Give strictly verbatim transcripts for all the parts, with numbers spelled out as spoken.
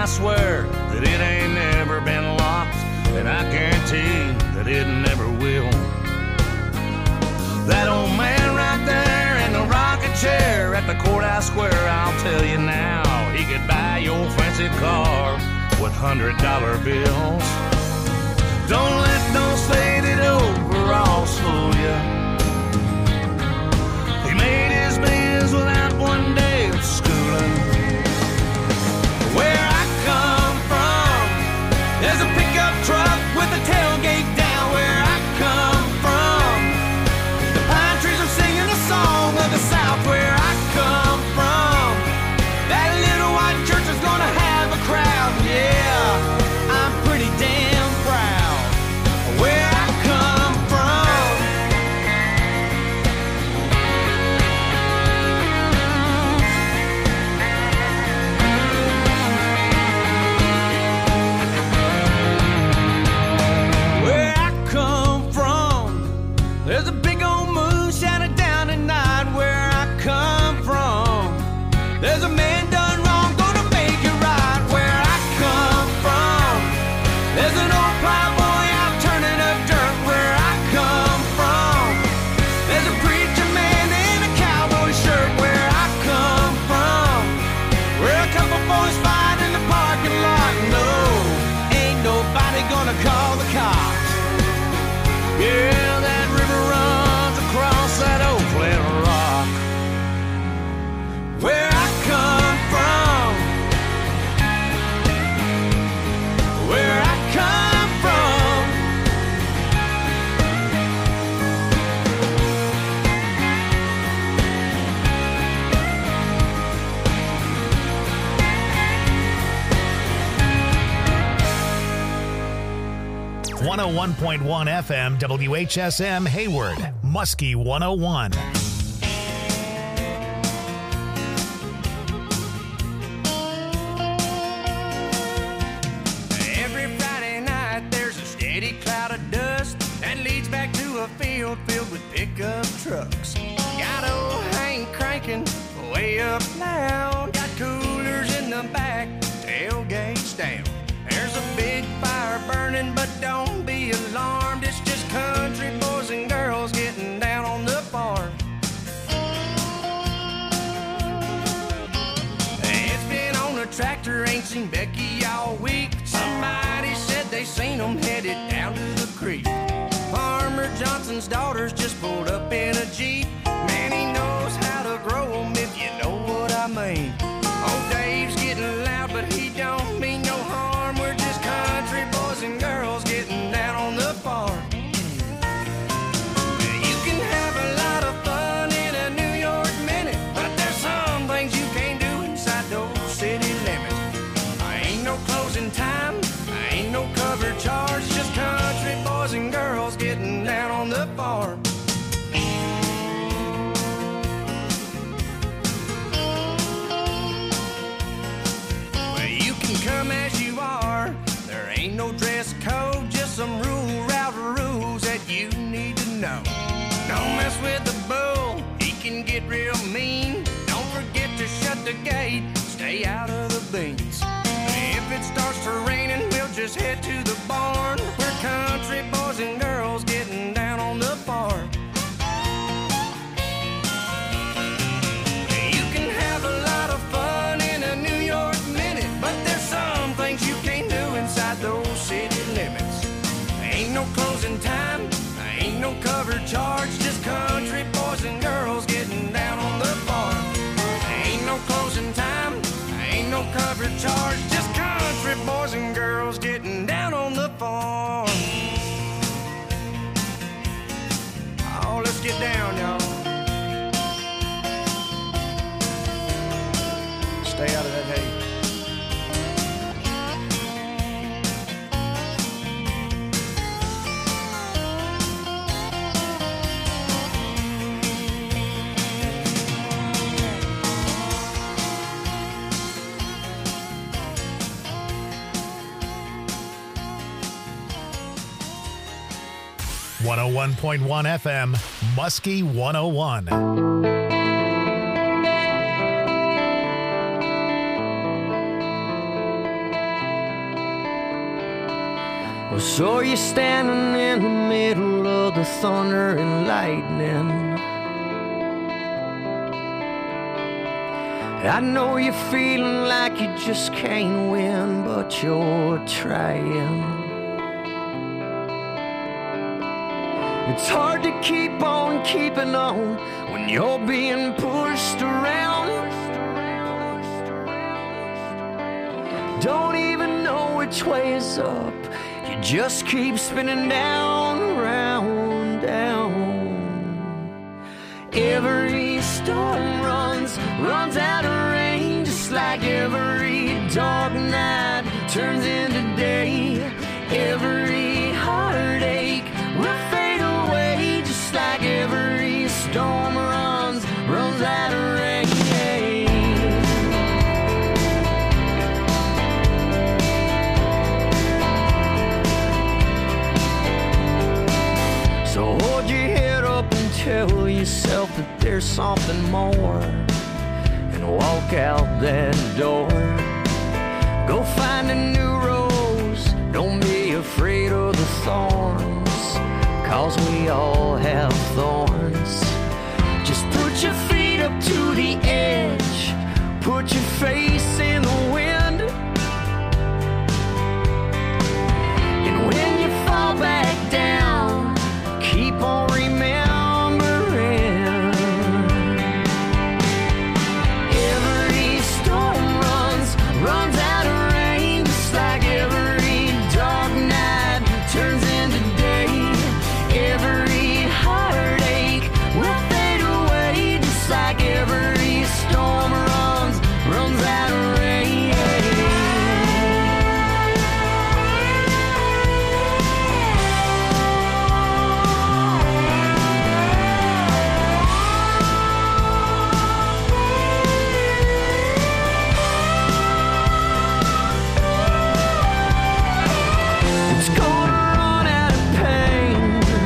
I swear that it ain't never been locked, and I guarantee that it never will. That old man right there in the rocking chair at the courthouse square, I'll tell you now, he could buy your fancy car with hundred dollar bills. Don't let those faded overalls fool ya. He made his bills without one day of schooling. Where I come from, there's a pickup truck with a tailgate down. Where I come from, the pine trees are singing a song of the South. Where I come from, that little white church is gonna have a crowd. Yeah, I'm pretty damn proud where I come from. Where I come from, there's a big old moon shining down at night. Where I come from, there's a man done wrong, gonna make it right. Where I come from, there's an old plowboy out turning up dirt. Where I come from, there's a preacher man in a cowboy shirt. Where I come from, where a couple boys fight in the parking lot. No, ain't nobody gonna call the cops. Yeah, that river runs across that old flat rock. Where I come from, where I come from. one oh one point one F M W H S M Hayward, Muskie one oh one. Every Friday night there's a steady cloud of dust that leads back to a field filled with pickup trucks. Got old Hank cranking way up loud. Got coolers in the back, tailgates down. There's a big fire burning, but don't be alarmed. It's just country boys and girls getting down on the farm. It's been on a tractor, ain't seen Becky all week. Somebody said they seen them headed down to the creek. Farmer Johnson's daughters just pulled up in a Jeep. Man, he knows how to grow them, if you know what I mean. Old Dave's getting loud, but he don't mean no harm. We're just country boys and girls getting down on the farm. You can have a lot of fun in a New York minute, but there's some things you can't do inside those city limits. I ain't no closing time, I ain't no cover charge, just country boys and girls getting down on the farm. Well, you can come as you are, there ain't no dress code, just some rule route rules that you need to know. Don't mess with the bull, he can get real mean. Don't forget to shut the gate, stay out of the beans. If it starts to raining, we'll just head to the barn. We're country boys and girls getting down on the farm. You can have a lot of fun in a New York minute, but there's some things you can't do inside those city limits. Ain't no closing time, ain't no cover charge, just country boys and girls getting down on the farm. Ain't no closing time, ain't no cover charge, just country boys and girls getting down on the farm. Oh, let's get down, y'all. Stay out of that hay. one oh one point one F M, Muskie one oh one. So you're standing in the middle of the thunder and lightning. I know you're feeling like you just can't win, but you're trying. It's hard to keep on keeping on when you're being pushed around. Don't even know which way is up. You just keep spinning down, round, down. Every storm runs, runs out of rain, just like every dark night turns into day. Every heartache will fade away, just like every storm runs, runs out of rain. So hold your head up and tell yourself that there's something more, and walk out that door. Go find a new rose, don't be afraid of the thorns, cause we all have thorns. Just put your feet up to the edge, put your face in the wind, and when you fall back down, keep on remembering. Every storm runs, runs out of rain, just like every dark night turns into day. Every heartache will fade away, just like every storm runs, runs out of rain. It's gonna run out of pain,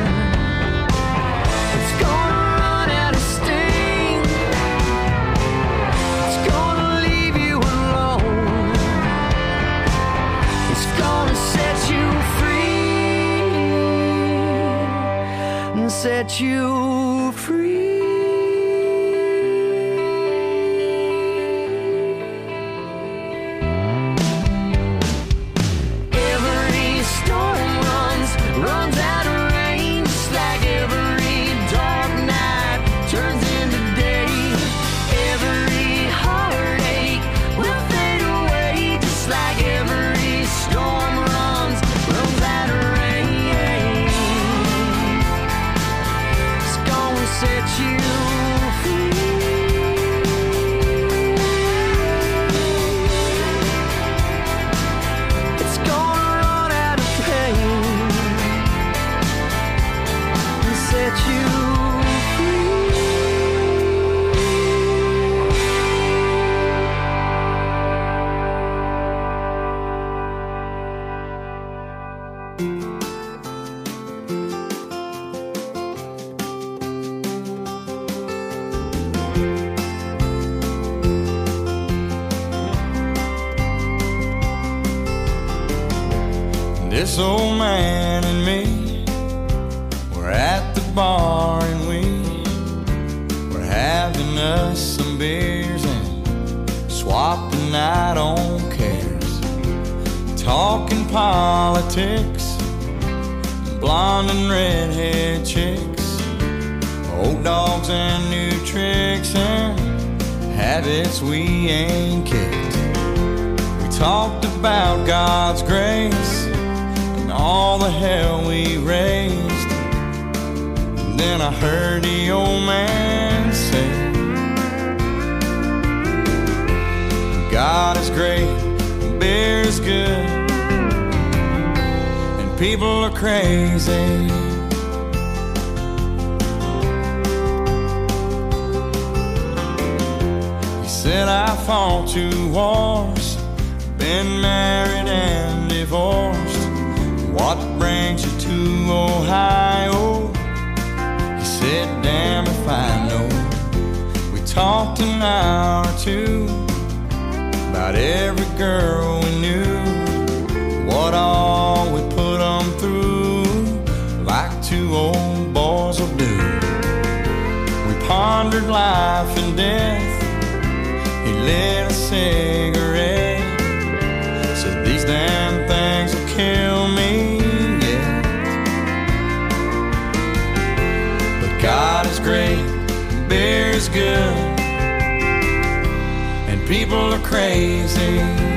it's gonna run out of sting, it's gonna leave you alone, it's gonna set you free, and set you free. Every storm runs, runs out of rain, just like every dark night turns into day. Every heartache will fade away, just like every storm runs, runs out of rain. It's gonna set you free. It's gonna run out of pain and set you free. This old man and me were at the bar and we were having us some beers and swapping out on cares, talking politics, blonde and redhead chicks, old dogs and new tricks and habits we ain't kicked. We talked about God's grace, all the hell we raised. And then I heard the old man say, God is great, and beer is good, and people are crazy. He said, I fought two wars, been married and divorced. What brings you to Ohio? He said, damn if I know. We talked an hour or two about every girl we knew, what all we put them on death, he lit a cigarette. Said these damn things will kill me, yeah. But God is great, beer is good, and people are crazy.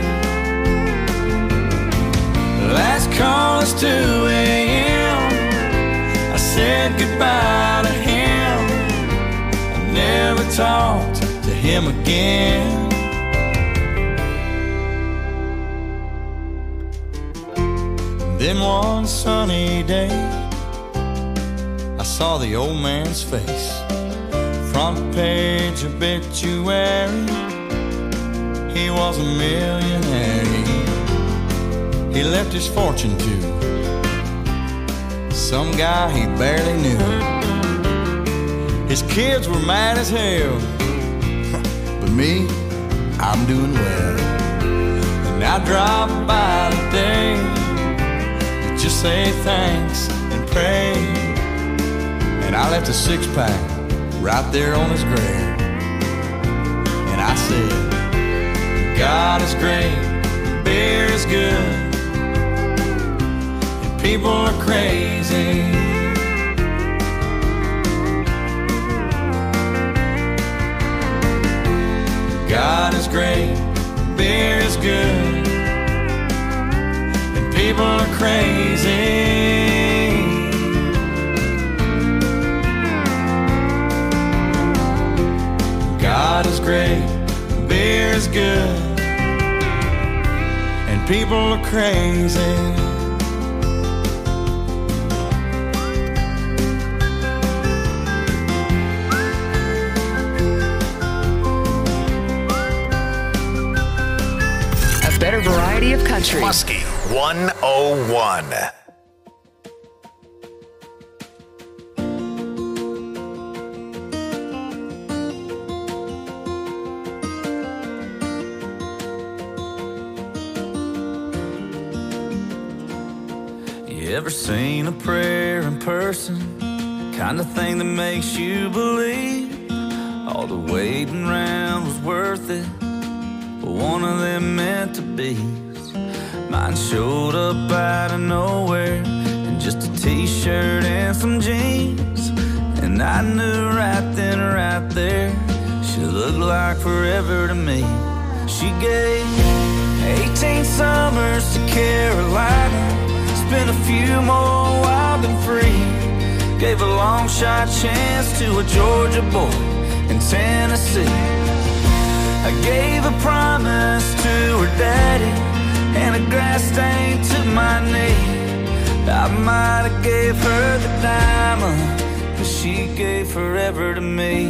Last call is two a.m. I said goodbye to him. I never talked to him again. Then one sunny day, I saw the old man's face. Front page obituary, he was a millionaire. He left his fortune to some guy he barely knew. His kids were mad as hell, but me, I'm doing well. And I dropped by today to just say thanks and pray. And I left a six-pack right there on his grave. And I said, God is great, beer is good, people are crazy. God is great, beer is good, and people are crazy. God is great, beer is good, and people are crazy. Better variety of country. Muskie one oh one. You ever seen a prayer in person? Kind of thing that makes you believe all the waiting around was worth it. One of them meant to be. Mine showed up out of nowhere in just a t-shirt and some jeans, and I knew right then, right there, she looked like forever to me. She gave eighteen summers to Carolina, spent a few more wild and free, gave a long shot chance to a Georgia boy in Tennessee. I gave a promise to her daddy and a grass stain to my knee. I might have gave her the diamond, but she gave forever to me.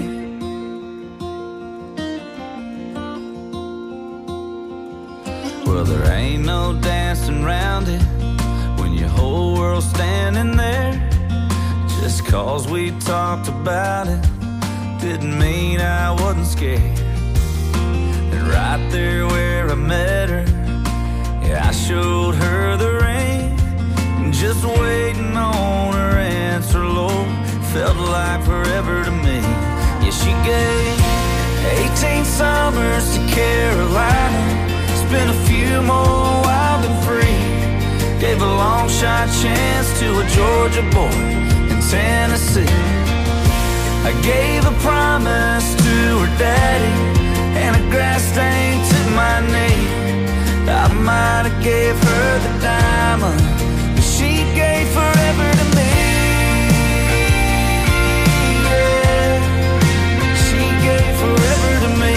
Well, there ain't no dancing around it when your whole world's standing there. Just cause we talked about it didn't mean I wasn't scared. Right there where I met her, yeah, I showed her the ring, just waiting on her answer, Lord, felt like forever to me. Yeah, she gave eighteen summers to Carolina, spent a few more wild and free, gave a long shot chance to a Georgia boy in Tennessee. I gave a promise to her daddy and a grass stain to my knee. I might have gave her the diamond, but she gave forever to me. Yeah, she gave forever to me.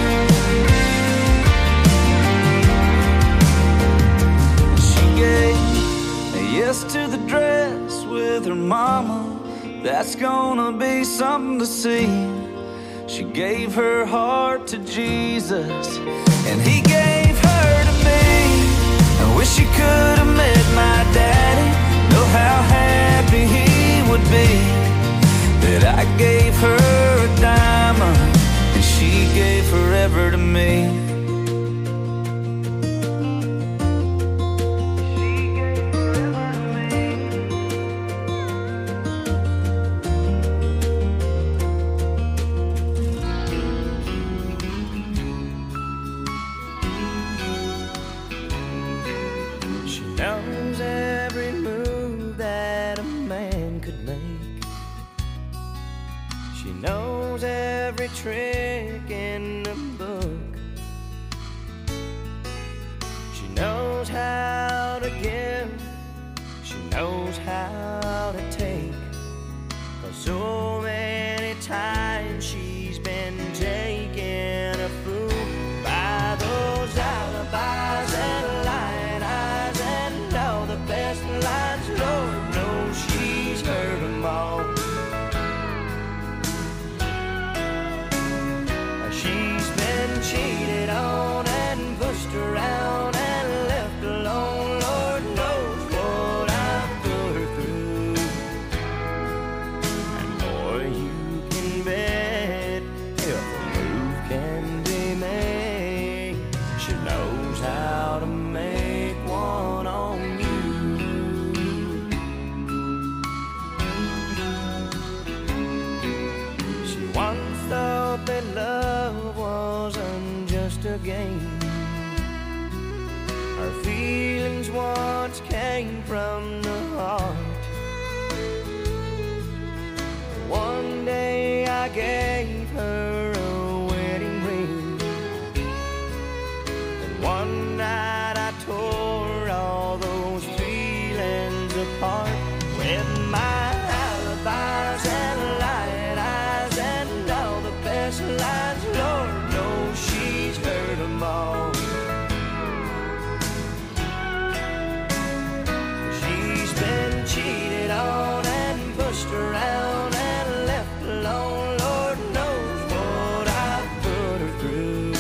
She gave a yes to the dress with her mama. That's gonna be something to see. She gave her heart to Jesus, and he gave her to me. I wish you could have met my daddy, know how happy he would be that I gave her a diamond, and she gave forever to me. trick in the book. She knows how to give, she knows how to take. 'Cause so many times she's been taken a fool by those alibis and lying eyes and all the best lines. Lord knows she's heard them all. She's been cheated on and pushed around and left alone. Lord knows what I've put her through. And boy, you can bet if a move can be made, she knows how to make one on you. She once thought that love wasn't just a game. Her feelings once came from the heart. One day I gave her a wedding ring, and one night I tore all those feelings apart with my alibis and lying eyes and all the best lines. Lord knows she's heard them all. She's been cheated on and pushed around and left alone. Lord knows what I've put her through.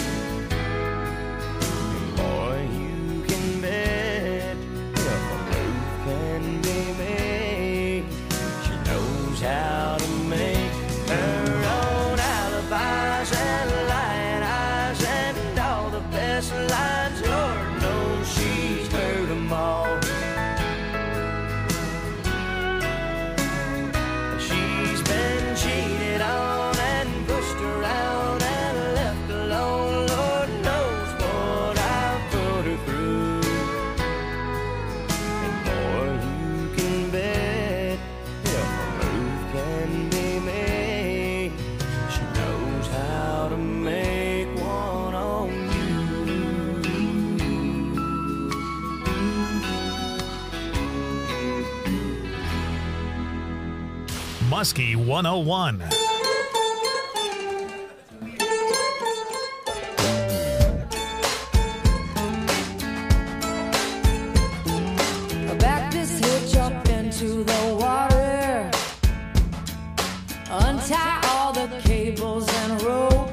And boy, you can bet if a move can be made, she knows how to make her own alibis and lying eyes and all the best lines. Lord knows she's heard them all. She's been cheated on and pushed around and left alone. Lord knows what I've put her through. And boy, you can bet if a move can be made, she knows how to make one on you. Muskie one oh one. Back this hitch up into the water. Untie all the cables and rope.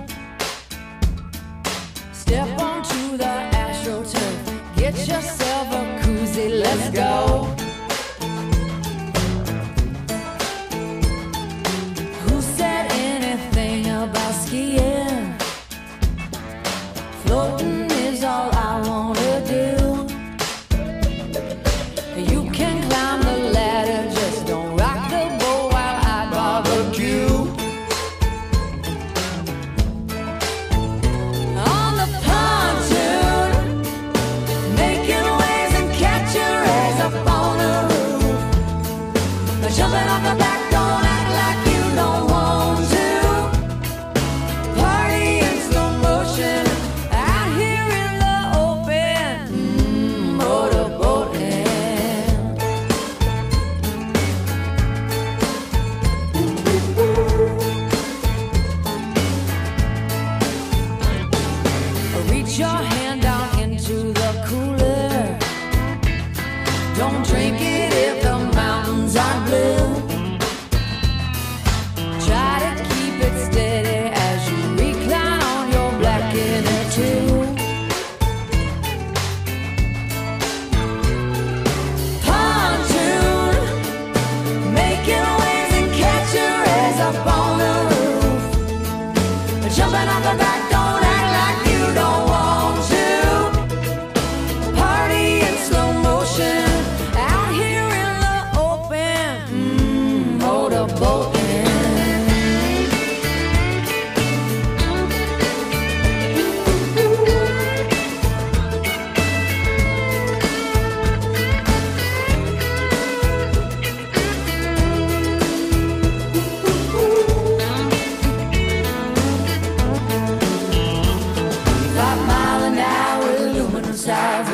Step onto the AstroTurf. Get yourself a koozie, let's go. Who said anything about skiing? Floating is all I wanna do. You can climb the ladder, just don't rock the boat while I barbecue. On the pontoon, making waves and catching rays up on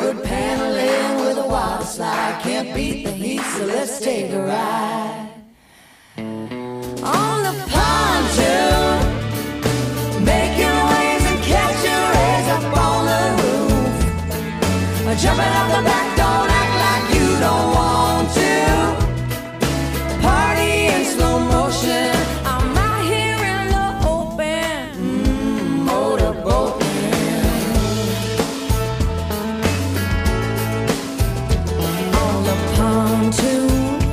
Good paneling with a water slide. Can't beat the heat, so let's take a ride. On the pontoon, making waves and catching rays up on the roof. Jumping up the back, don't act like you don't want to. Party in slow motion. I'm out here in the open, mm, motorboating. On the pontoon.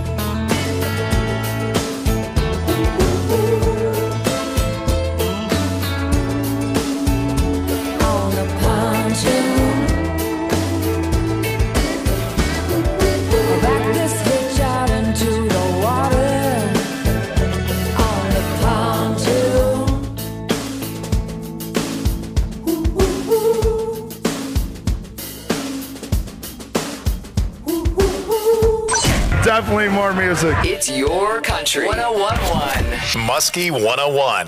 On the pontoon. Back this hitch out into the water. On the pontoon. Definitely more music. It's your country. one oh one point one. Muskie one oh one.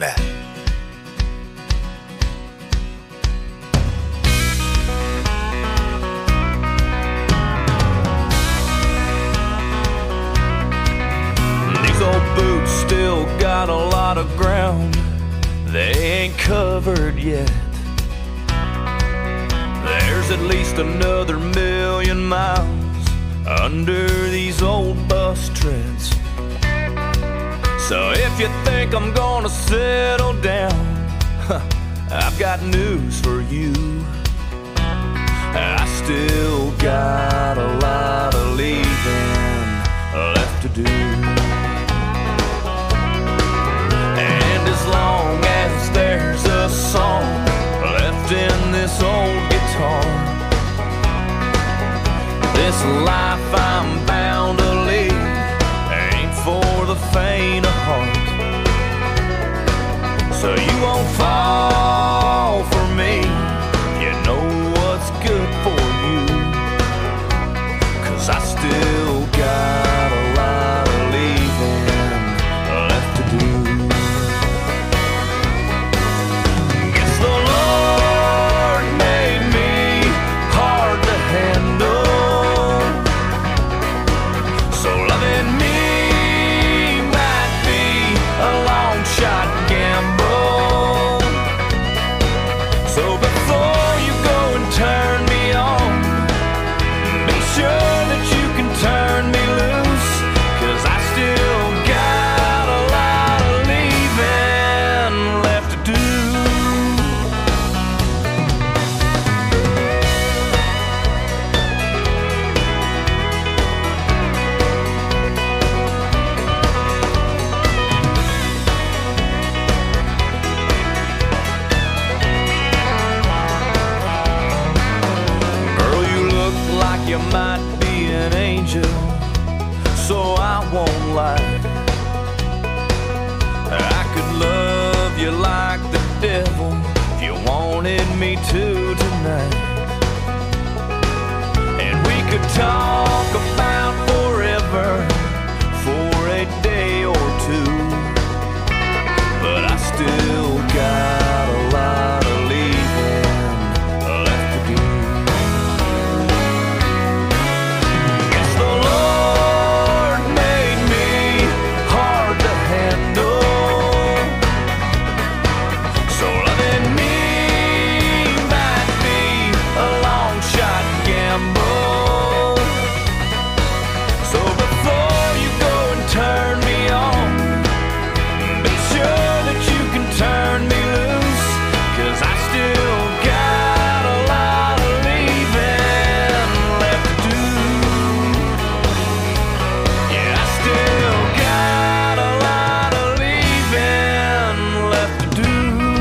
These old boots still got a lot of ground they ain't covered yet. There's at least another million miles under these old bus treads. So if you think I'm gonna settle down, I've got news for you. I still got a lot of leaving left to do. And as long as there's a song left in this old guitar, this life I'm bound to lead ain't for the faint of heart. So you won't fall for me, you know what's good for you. 'Cause I still got a lot of leaving left to do. Guess the Lord made me hard to handle, so loving me might be a long shot gamble. So before you go and turn me on, be sure that you can turn me loose. 'Cause I still got a lot of leaving left to do. Girl, you look like you might be an angel, so I won't lie. I could love you like the devil if you wanted me to tonight. And we could talk about forever for a day or two. But I still got a lot of leaving left to do. Guess the Lord made me hard to handle, so loving me might be a long shot gamble. So before you go and turn me on, be sure that you can turn me loose. 'Cause I still got a lot of leaving left to do. Yeah, I still got a lot of leaving left to do.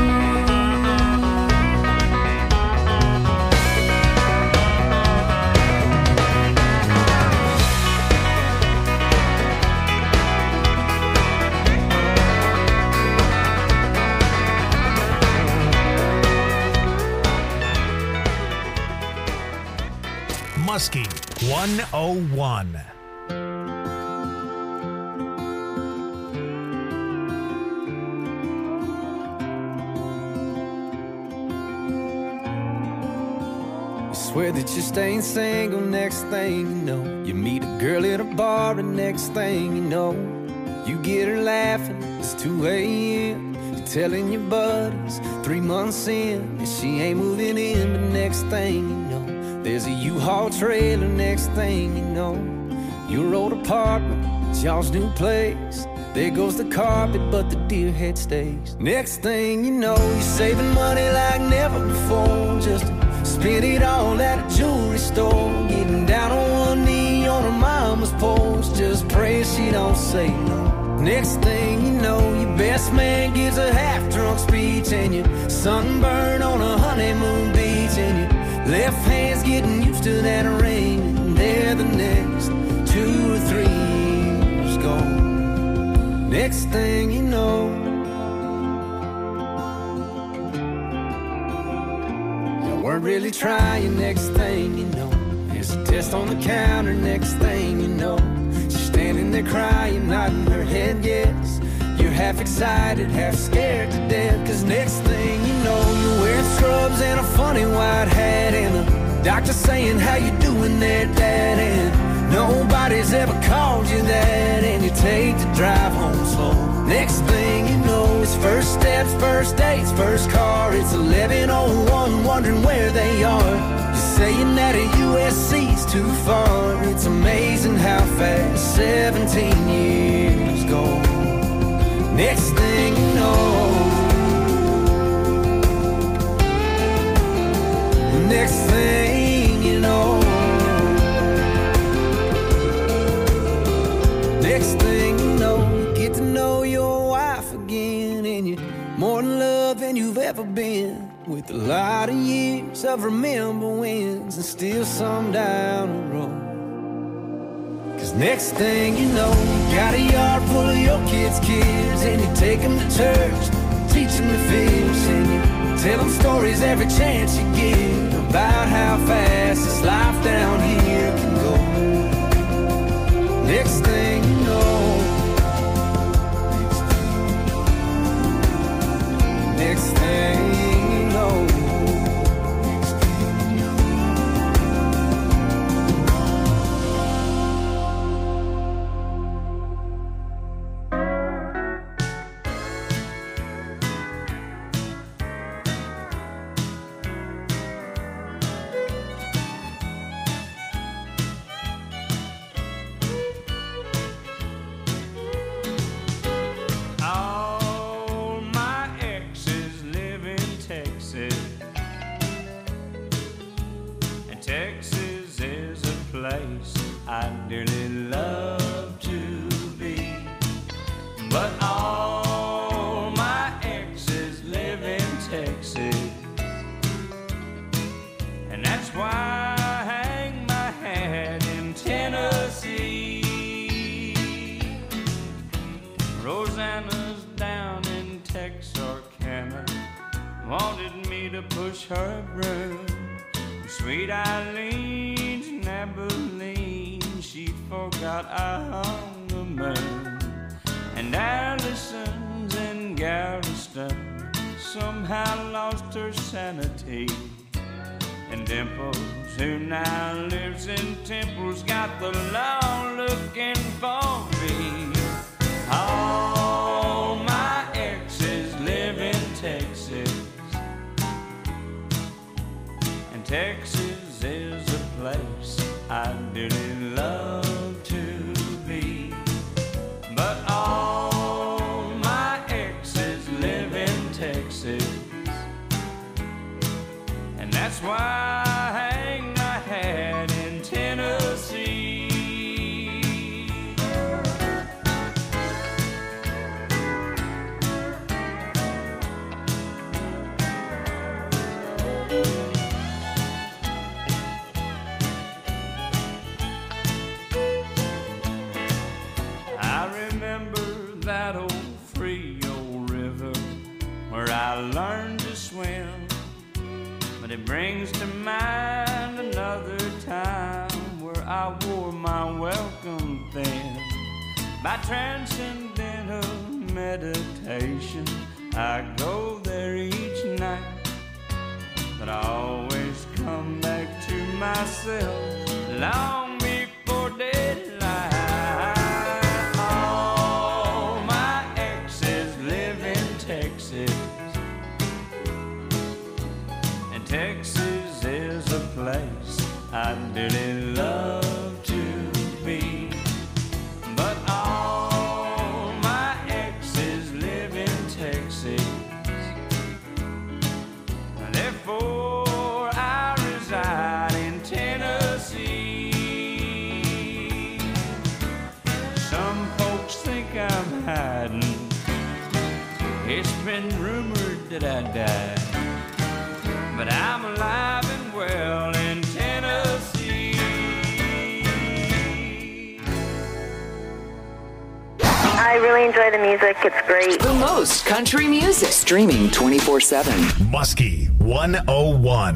Muskie one oh one. Swear that you're staying single. Next thing you know, you meet a girl at a bar, and next thing you know, you get her laughing. It's two a.m. You're telling your buddies three months in that she ain't moving in. But next thing you know, there's a U-Haul trailer. Next thing you know, your old apartment, it's y'all's new place. There goes the carpet, but the deer head stays. Next thing you know, you're saving money like never before, just to spend it all at a jewelry store. Getting down on one knee on her mama's porch, just praying she don't say no. Next thing you know, your best man gives a half-drunk speech, and you're sunburned on a honeymoon beach, and your left hand's getting used to that ring, and there the next two or three years go. Next thing you know, you weren't really trying. Next thing you know, there's a test on the counter. Next thing you know, she's standing there crying, nodding her head yes. You're half excited, half scared to death. Cause next thing you know, you're wearing scrubs and a funny white hat, and the doctor saying, how you doing there, Dad? And nobody's ever called you that, and you take the drive home slow. Next thing you know, it's first steps, first dates, first car. It's eleven oh one, wondering where they are. You're saying that a U S C's too far. It's amazing how fast seventeen years go. Next thing you know, next thing you know, next thing you know, you get to know your wife again, and you're more in love than you've ever been, with a lot of years of remember wins and still some down the road. Cause next thing you know, you got a yard full of your kids' kids, and you take them to church, teach them to fish, and you tell them stories every chance you get about how fast this life down here can go. Next thing you know, next thing you know, I go there each night, but I always come back to myself long before daylight. All my exes live in Texas, and Texas is a place I'd dearly love to be. But all my exes live in Texas, therefore I reside in Tennessee. Some folks think I'm hiding, it's been rumored that I died, but I'm alive and well in Tennessee. I really enjoy the music. It's great. The most country music. Streaming twenty-four seven. Muskie one oh one.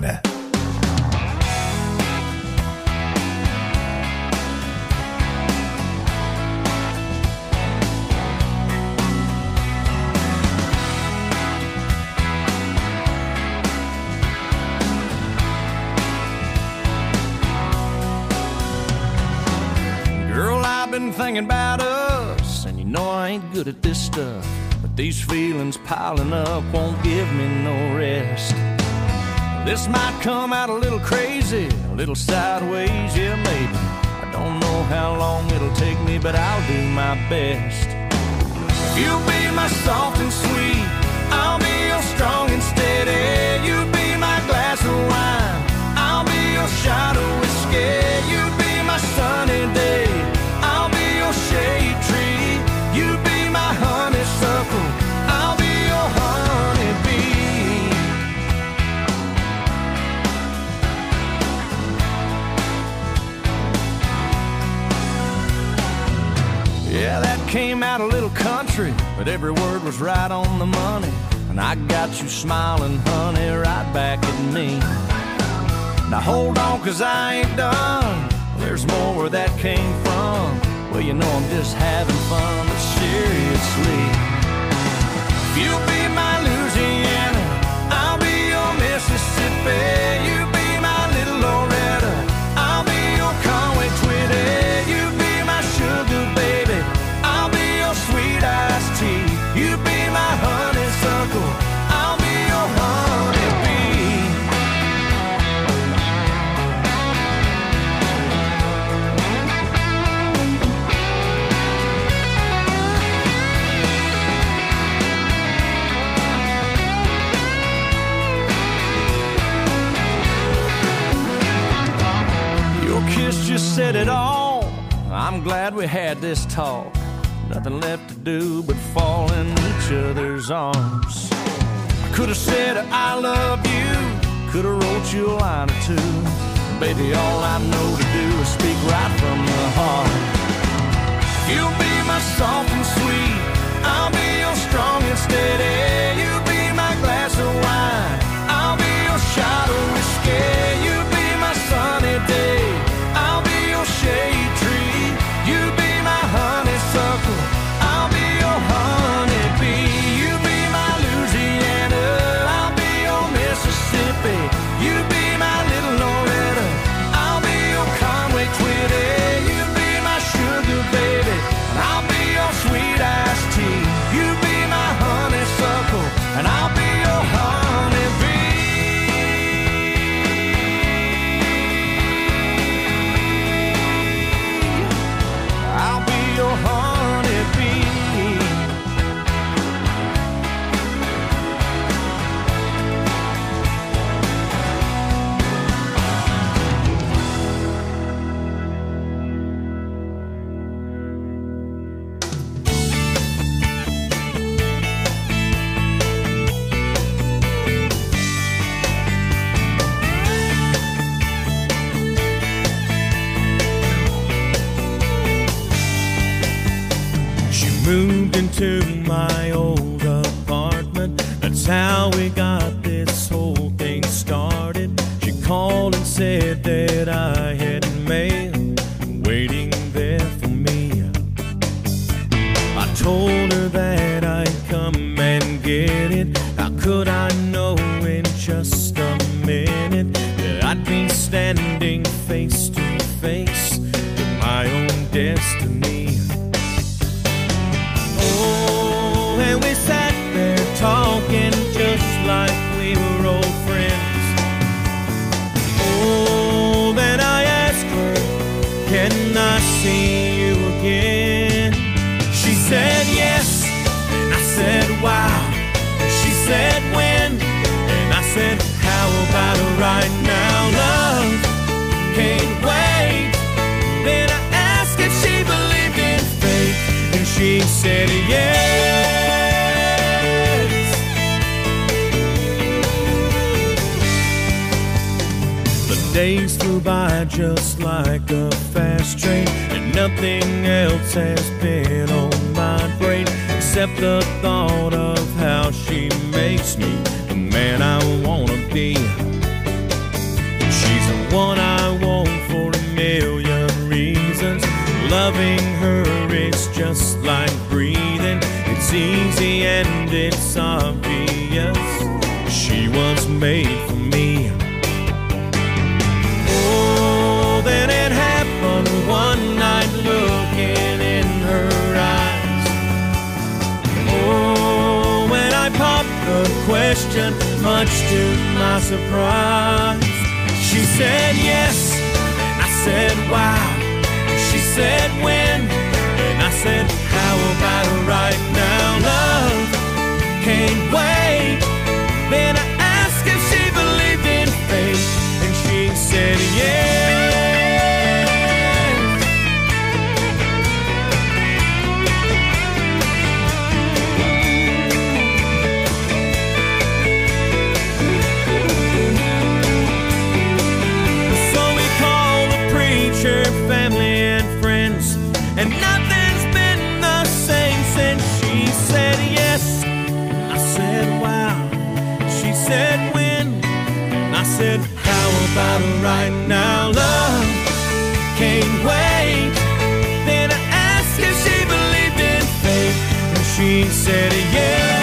Girl, I've been thinking about us, and you know I ain't good at this stuff, but these feelings piling up won't give me no rest. This might come out a little crazy, a little sideways, yeah maybe. I don't know how long it'll take me, but I'll do my best. You'll be my soft and sweet, I'll be your strong and steady. You'll be my glass of wine, I'll be your shot of whiskey. You'll be my sunny day, I'll be your shade tree. You be my honeysuckle, I'll be your honeybee. Yeah, that came out a little country, but every word was right on the money. And I got you smiling, honey, right back at me. Now hold on, cause I ain't done, there's more where that came from. Well, you know I'm just having fun, but seriously, you'll be my Louisiana, I'll be your Mississippi. You be my little Loretta, I'll be your Conway Twitty. You be my sugar baby, I'll be your sweet iced tea. You be my honeysuckle, I'll be your honeybee. Kiss just said it all. I'm glad we had this talk. Nothing left to do but fall in each other's arms. I could have said I love you, could have wrote you a line or two. Baby, all I know to do is speak right from the heart. You'll be my soft and sweet, I'll be your strong and steady. You be my glass of wine, I'll be your shot of whiskey. You be my sunny day, I'll be your shade tree. You be my honeysuckle, I'll be your honeybee. You be my Louisiana, I'll be your Mississippi. You be my little Loretta, I'll be your Conway Twitty. You be my sugar baby, and I'll be your sweet iced tea. You be my honeysuckle, and I'll be your honeybee. I'll be your honeybee. Moved into my old apartment. That's how we got this whole thing started. She called and said that I had mail waiting there for me. I told her that I'd come and get it. How could I know in just a minute that I'd be standing face to my own destiny. Oh, and we sat there talking just like we were old friends. Oh, then I asked her, can I see you again? She said yes, and I said wow. She said when, and I said how about right now, love? Can't wait. Then I asked if she believed in fate, and she said yes. The days flew by just like a fast train, and nothing else has been on my brain except the thought of how she makes me the man I wanna be. She's the one I want for a million reasons. Loving her is just like breathing. It's easy and it's obvious. She was made for me. Oh, then it happened one night looking in her eyes. Oh, when I popped the question, much to my surprise, she said yes, and I said wow. She said when, and I said how about right now, love? Can't wait. Then I asked if she believed in fate, and she said yes. Family and friends, and nothing's been the same since she said yes. I said wow. She said when, and I said how about right now, love? Can't wait. Then I asked if she believed in fate, and she said yes.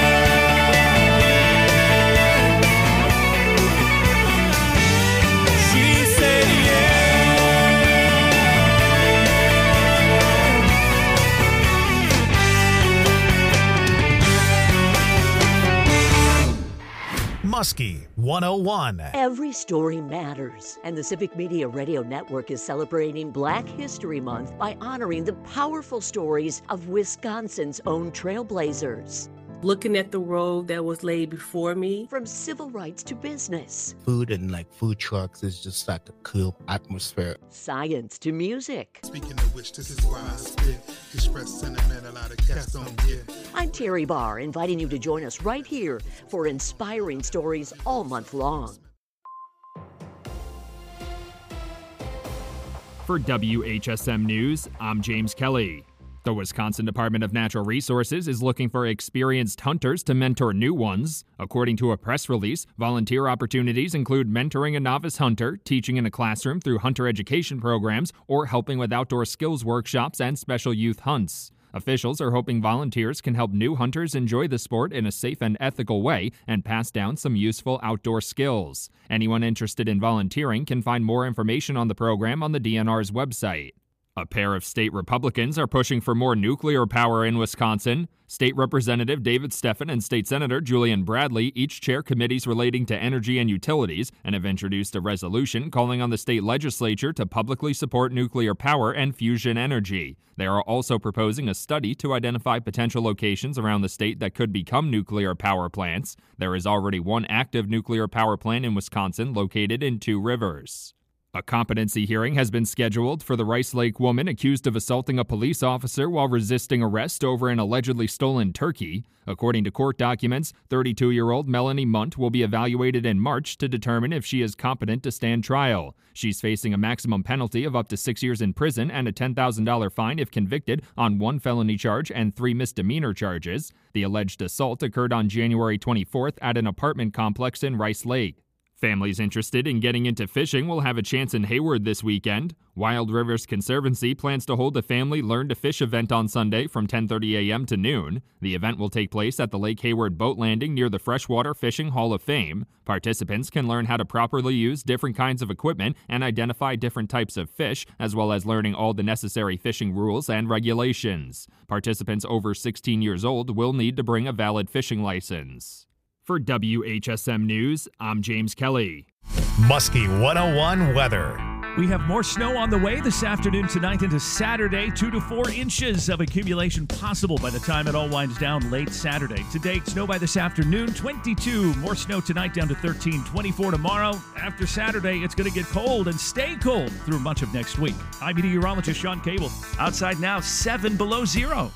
Muskie one oh one. Every story matters, and the Civic Media Radio Network is celebrating Black History Month by honoring the powerful stories of Wisconsin's own trailblazers. Looking at the road that was laid before me. From civil rights to business. Food and like food trucks is just like a cool atmosphere. Science to music. Speaking of which, this is why I spit. Express sentiment a lot of cats don't get. I'm Terry Barr, inviting you to join us right here for inspiring stories all month long. For W H S M News, I'm James Kelly. The Wisconsin Department of Natural Resources is looking for experienced hunters to mentor new ones. According to a press release, volunteer opportunities include mentoring a novice hunter, teaching in a classroom through hunter education programs, or helping with outdoor skills workshops and special youth hunts. Officials are hoping volunteers can help new hunters enjoy the sport in a safe and ethical way and pass down some useful outdoor skills. Anyone interested in volunteering can find more information on the program on the D N R's website. A pair of state Republicans are pushing for more nuclear power in Wisconsin. State Representative David Steffen and State Senator Julian Bradley each chair committees relating to energy and utilities and have introduced a resolution calling on the state legislature to publicly support nuclear power and fusion energy. They are also proposing a study to identify potential locations around the state that could become nuclear power plants. There is already one active nuclear power plant in Wisconsin located in Two Rivers. A competency hearing has been scheduled for the Rice Lake woman accused of assaulting a police officer while resisting arrest over an allegedly stolen turkey. According to court documents, thirty-two-year-old Melanie Munt will be evaluated in March to determine if she is competent to stand trial. She's facing a maximum penalty of up to six years in prison and a ten thousand dollars fine if convicted on one felony charge and three misdemeanor charges. The alleged assault occurred on January twenty-fourth at an apartment complex in Rice Lake. Families interested in getting into fishing will have a chance in Hayward this weekend. Wild Rivers Conservancy plans to hold a family Learn to Fish event on Sunday from ten thirty a.m. to noon. The event will take place at the Lake Hayward boat landing near the Freshwater Fishing Hall of Fame. Participants can learn how to properly use different kinds of equipment and identify different types of fish, as well as learning all the necessary fishing rules and regulations. Participants over sixteen years old will need to bring a valid fishing license. For W H S M News, I'm James Kelly. Muskie one oh one weather. We have more snow on the way this afternoon, tonight into Saturday. Two to four inches of accumulation possible by the time it all winds down late Saturday. Today, snow by this afternoon, twenty-two. More snow tonight down to thirteen. twenty-four tomorrow. After Saturday, it's going to get cold and stay cold through much of next week. I'm meteorologist Sean Cable. Outside now, seven below zero.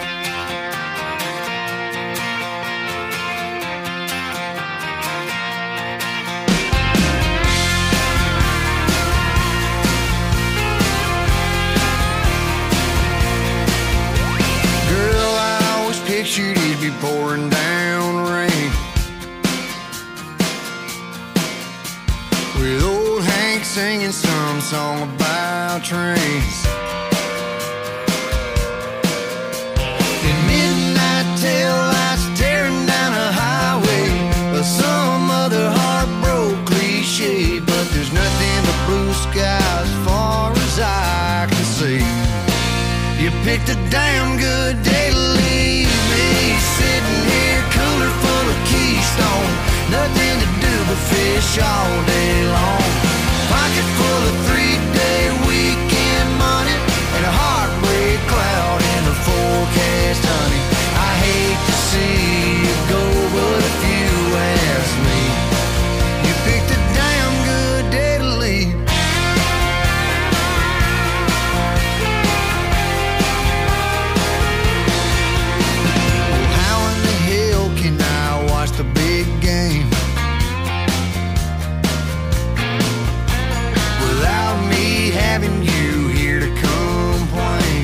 Pictured it'd be pouring down rain, with old Hank singing some song about trains. In midnight tail lights tearing down a highway, or some other heartbroken cliche, but there's nothing but blue skies as far as I can see. You picked a damn good day to leave me, sitting here cooler full of Keystone, nothing to do but fish all day long. Pocket full of three-day weekend money and a heartbreak cloud in the forecast, honey. I hate to see you go, but if you ask me, you picked a damn good day to leave. The big game without me having you here to complain.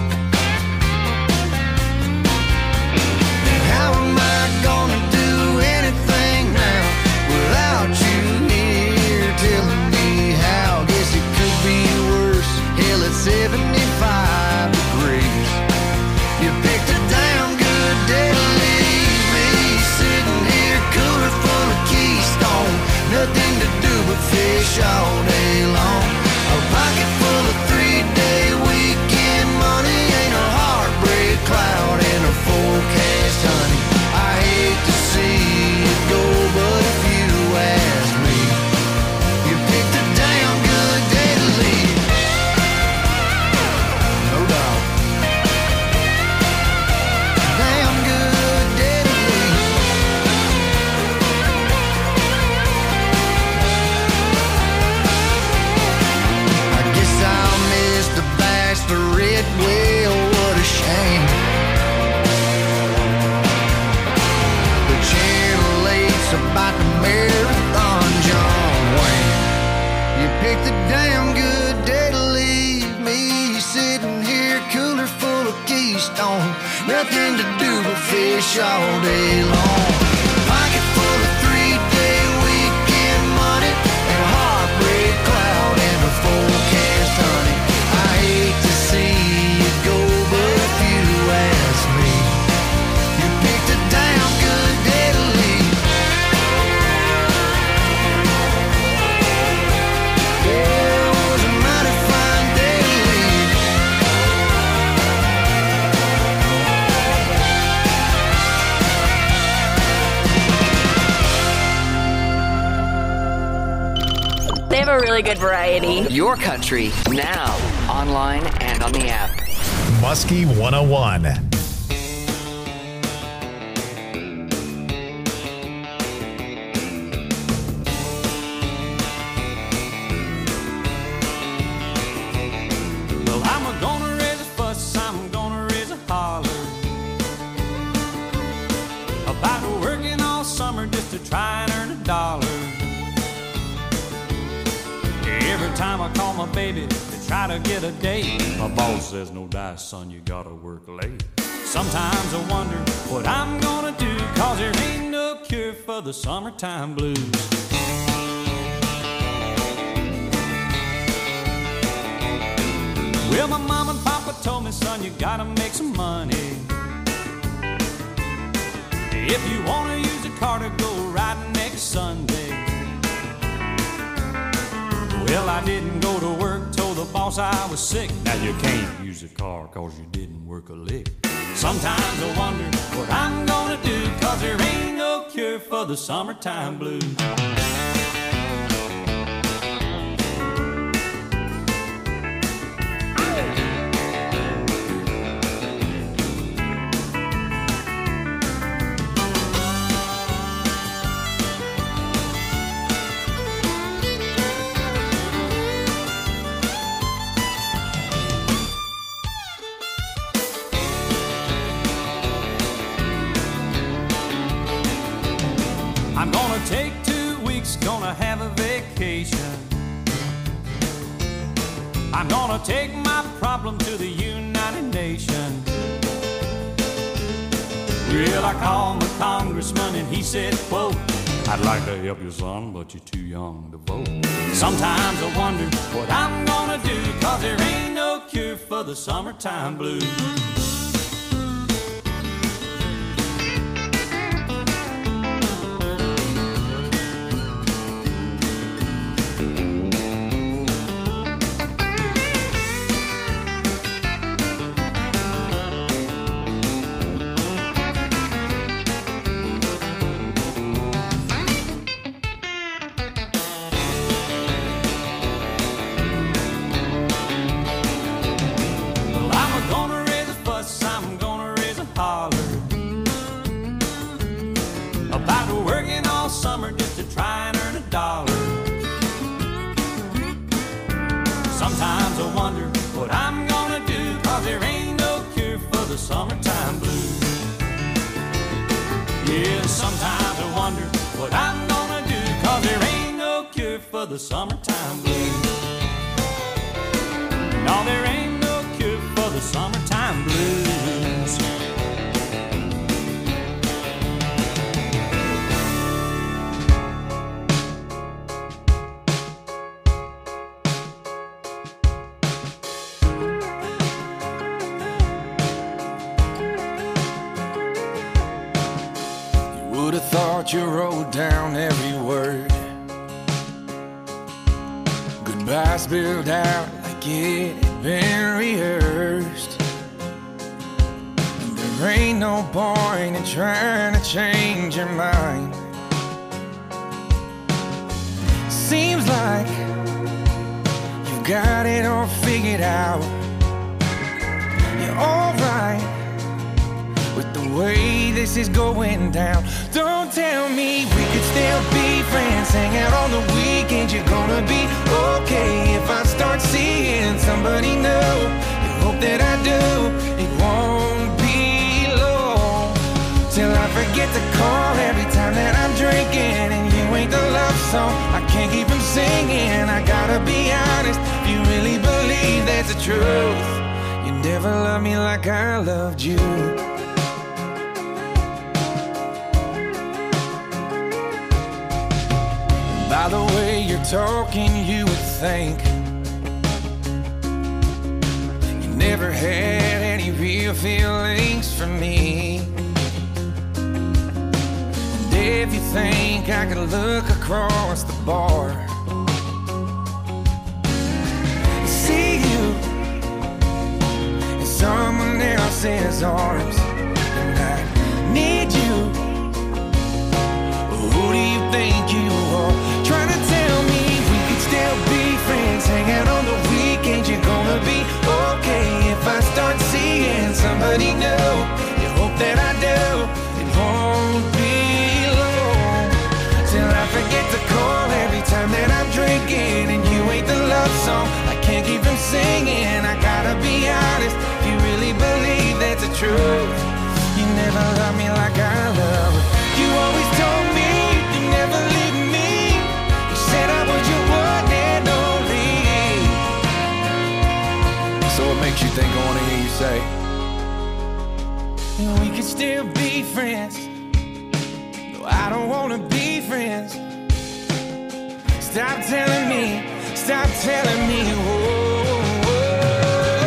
And how am I gonna do anything now without you here telling me how? Guess it could be worse. Hell, it's seventy-five degrees. You picked a damn good day to leave me, sitting here cooler full of Keystone, nothing to do but fish all day long. A pocket full of three-day weekend money, ain't a heartbreak cloud in a forecast, honey. I hate to see it go, but if you ask me, you picked a damn good day to leave. No doubt. Damn good day to leave. I guess I'll miss the bachelorette, well, what a shame. The Channel eight's about to marathon John Wayne. You picked a damn good day to leave me, sitting here cooler full of Keystone, nothing to do but fish all day long. Pocket full of three-day weekend money and a heartbreak cloud in the forecast, honey. I hate to see you go, but if you ask me, you picked a damn good day to leave. Yeah, it was a mighty fine day to leave. They have a really good variety. Your country, now, online and on the app. Muskie one oh one. Well, I'm gonna raise a fuss, I'm gonna raise a holler about working all summer just to try and earn a dollar. Every time I call my baby to try to get a date, my boss says, no dice, son, you gotta work late. Sometimes I wonder what I'm gonna do, cause there ain't no cure for the summertime blues. Well, my mom and papa told me, son, you gotta make some money. If you wanna use a car to go riding next Sunday. Well, I didn't go to work, told the boss I was sick. Now you can't use a car cause you didn't work a lick. Sometimes I wonder what I'm gonna do, cause there ain't no cure for the summertime blues. I'm gonna take two weeks, gonna have a vacation. I'm gonna take my problem to the United Nations. Well, I called my congressman and he said, quote, I'd like to help you, son, but you're too young to vote. Sometimes I wonder what I'm gonna do, cause there ain't no cure for the summertime blues. Sometimes I wonder what I'm gonna do, cause there ain't no cure for the summertime blues. Yeah, sometimes I wonder what I'm gonna do, cause there ain't no cure for the summertime blues. No, there ain't no cure for the summertime blues. Would've thought you wrote down every word. Goodbye spilled out like it had been rehearsed. And there ain't no point in trying to change your mind. Seems like you've got it all figured out. You're alright with the way this is going down. Don't tell me we could still be friends, hang out on the weekends. You're gonna be okay if I start seeing somebody new. You hope that I do. It won't be long till I forget to call every time that I'm drinking, and you ain't the love song I can't keep from singing. I gotta be honest, if you really believe that's the truth, you never loved me like I loved you. By the way you're talking, you would think you never had any real feelings for me. And if you think I could look across the bar, see you in someone else's arms, and I need you. Who do you think you are? Trying to tell me we could still be friends, hang out on the weekends. You're gonna be okay if I start seeing somebody new. You hope that I do. It won't be long till I forget to call every time that I'm drinking, and you ain't the love song I can't keep from singing. I gotta be honest, if you really believe that's the truth, you never loved me like I love. You always told me you never leave me. You said I was your one and only. So what makes you think I wanna hear you say we could still be friends? No, I don't wanna be friends. Stop telling me, stop telling me, whoa, whoa.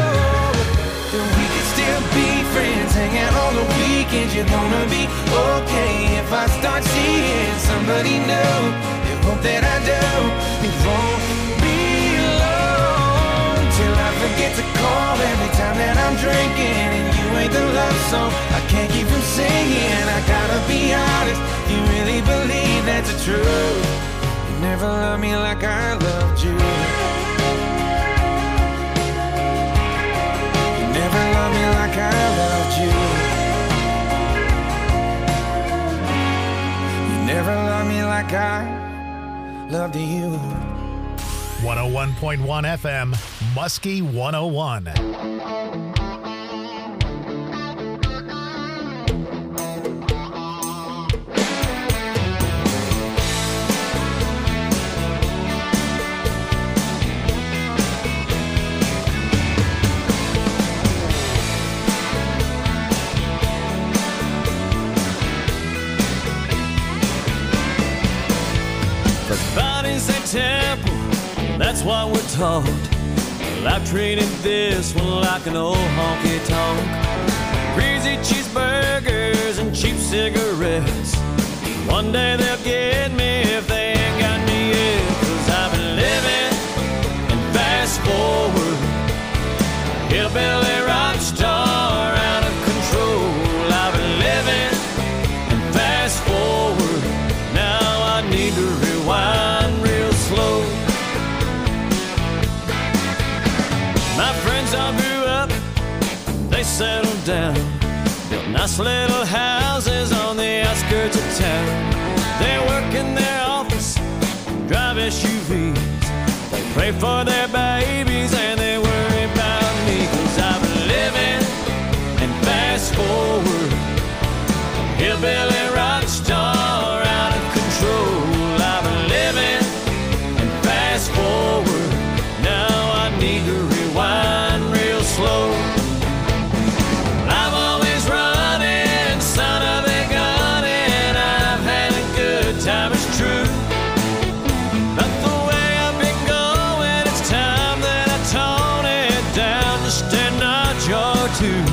you're gonna be okay. If I start seeing somebody new, you hope that I do. It won't be long till I forget to call every time that I'm drinking. And you ain't the love song I can't keep from singing. I gotta be honest, you really believe that's the truth. You never loved me like I loved you. You never loved me like I loved you. You never loved me like I loved you. one oh one point one F M, Muskie one oh one. Temple, that's what we're taught. Well, I've treated this one like an old honky tonk. Greasy cheeseburgers and cheap cigarettes. One day they'll get me if they ain't got me yet. Cause I've been living and fast forward, hillbilly rock star out of control. I've been living and fast forward, now I need to rewind real slow. My friends all grew up, they settled down, built nice little houses on the outskirts of town. They work in their office, drive S U Vs, they pray for their babies and they worry about me. Cause I've been living and fast forward, hillbilly rock star out of control. I've been living and fast forward, now I need to rewind real slow. I'm always running, son of a gun, and I've had a good time, it's true. Not the way I've been going, it's time that I tone it down just a notch or two.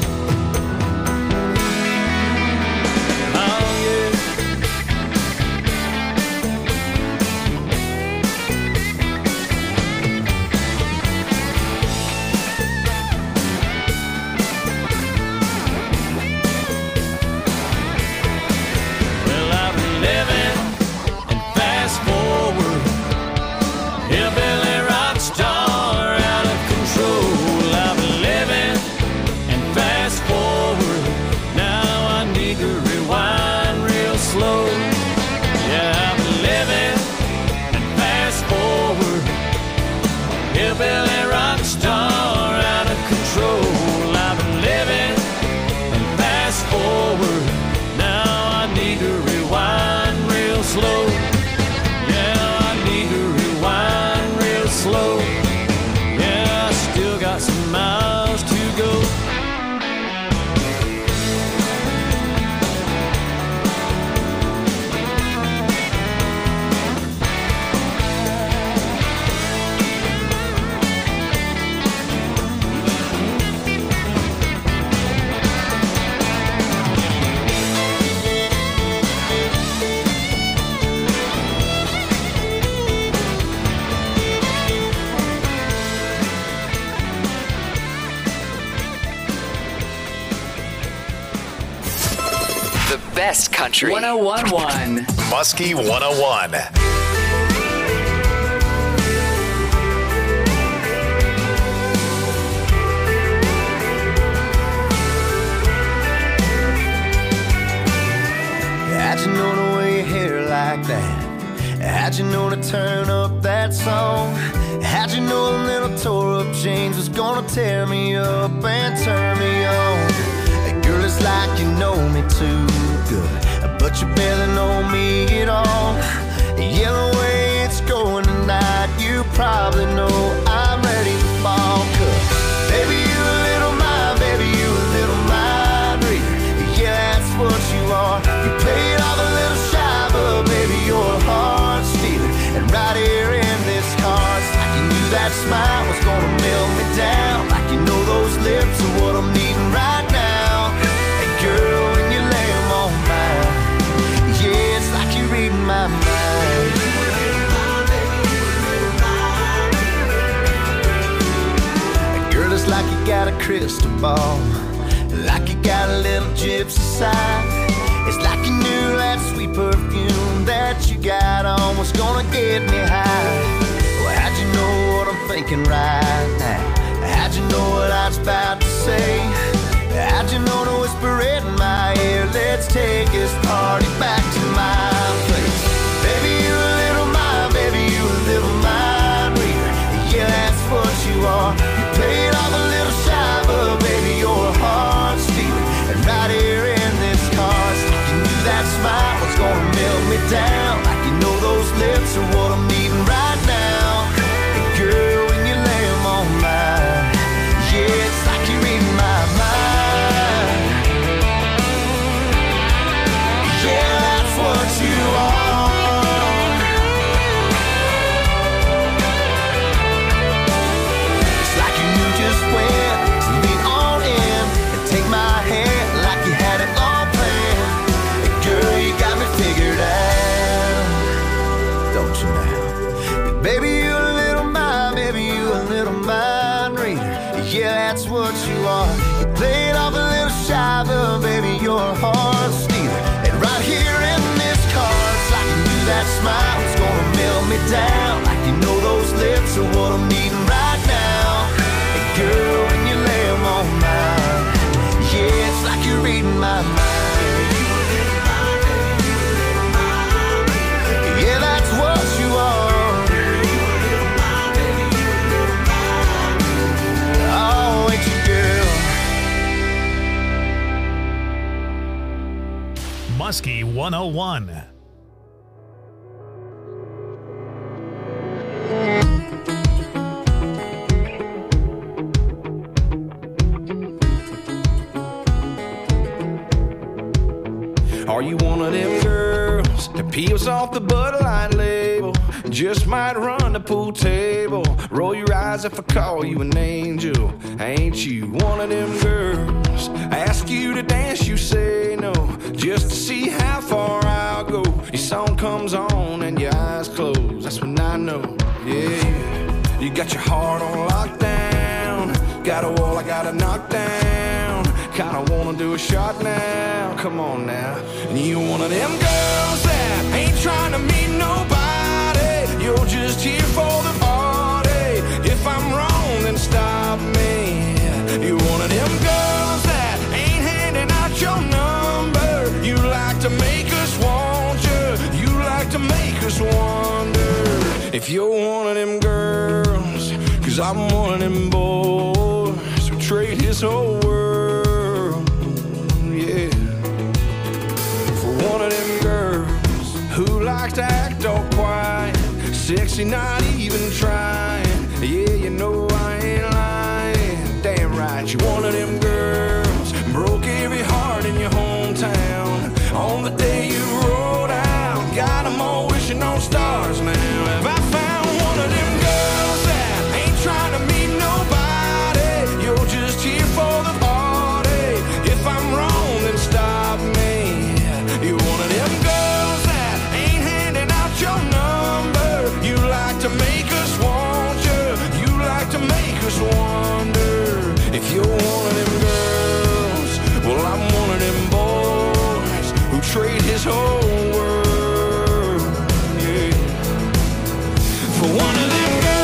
Hillbilly rock star out of control. I've been living and fast forward, now I need to rewind real slow. Yeah, I need to rewind real slow. Yeah, I still got some miles to go. Best country. one oh one point one. Muskie one oh one. How'd you know to wear your hair like that? How'd you know to turn up that song? How'd you know a little tore up jeans was gonna tear me up and turn me on? Girl, it's like you know me too good, but you barely know me at all. Yeah, the way it's going tonight, you probably know I'm ready to fall. Cause baby, you a little mind, baby, you a little mind reader. Yeah, that's what you are. You played off a little shy, but baby, you're a heart stealer. And right here in this car, it's like you knew that smile was gonna melt me down. Like you know those lips are what I'm needing right now. Girl, when you you got a crystal ball, like you got a little gypsy side. It's like you knew that sweet perfume that you got on was gonna get me high. Well, how'd you know what I'm thinking right now? How'd you know what I was about to say? How'd you know to whisper it in my ear? Let's take this party back to my place. Baby, you a little mind, baby, you a little mind reader. Yeah, that's what you are. You played off a little shy, but baby, you're a heart stealer. And right here in this car, sticking you that smile, what's gonna melt me down? Like you know those lips are what I'm needing right now. And girl, when you lay them on mine, yeah, it's like you're reading my mind. Yeah, that's what you are. It's like you knew just when to lean on in and take my hand like you had it all planned. And girl, you got me figured out, don't you now? And baby, you a little mind, baby, you a little mind reader. Yeah, that's what you are. You played off a little shy, but baby, you're a heart stealer. And right here in this car, it's like you knew that smile was gonna melt me down. Like you know those lips are what I'm needing right now. And girl, when you lay them on mine, yeah, it's like you're reading my mind. Yeah, that's what you are. Oh, ain't you, girl? Muskie one oh one. Are you one of them girls that peels off the Bud Light label? Just might run the pool table. Roll your eyes if I call you an angel. Ain't you one of them girls? Ask you to dance, you say no, just to see how far I'll go. Your song comes on and your eyes close. That's when I know, yeah. You got your heart on lockdown. Got a wall I gotta knock down. Kinda wanna do a shot now. Come on now. And you one of them girls that ain't trying to meet nobody. You're just here for the party. If I'm wrong, then stop me. You one of them girls that ain't handing out your number. You like to make us want you. You like to make us wonder if you're one of them girls. Cause I'm one of them boys who trade his whole world, yeah, for one of them girls who likes to act all quiet, sexy, not even trying. Yeah, you know I ain't lying. Damn right, you one of them girls broke every heart in your hometown on the day you rolled out. Got them all wishing on stars now. Have I found one of them girls that ain't trying to meet nobody? You're just here for the party. If I'm wrong, then stop me. You're one of them girls that ain't handing out your number. You like to make us want you. You like to make us wonder if you're one of them girls. Well, I'm one of them boys who trade his whole world, yeah, for one of them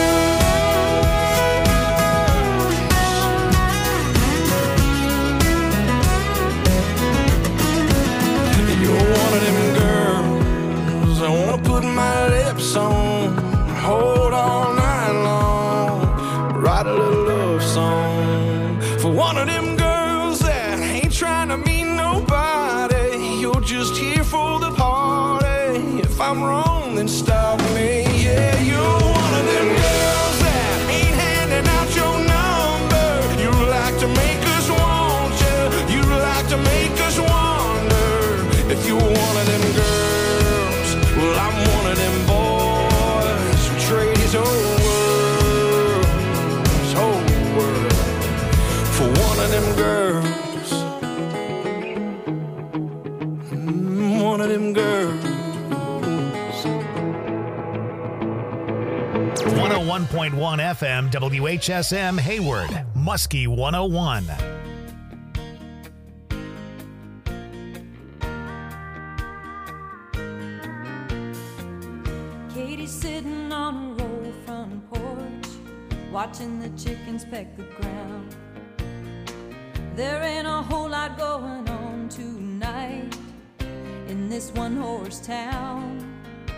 my lips on, hold all night long, write a little love song for one of them girls that ain't trying to meet nobody. You're just here for the party. If I'm wrong, then stop me. Yeah, you're one of them girls that ain't handing out your number. You like to make us want you. You like to make us wonder if you're one of them girls. Well, I'm one of them boys who trade his whole world, his whole world, for one of them girls. Mm, one of them girls. one oh one point one F M, W H S M, Hayward, Muskie one oh one. Katie's sitting on a roll front porch, watching the chickens peck the ground. There ain't a whole lot going on tonight in this one horse town.